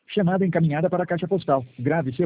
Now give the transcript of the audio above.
Chamada encaminhada para a caixa postal. Grave seu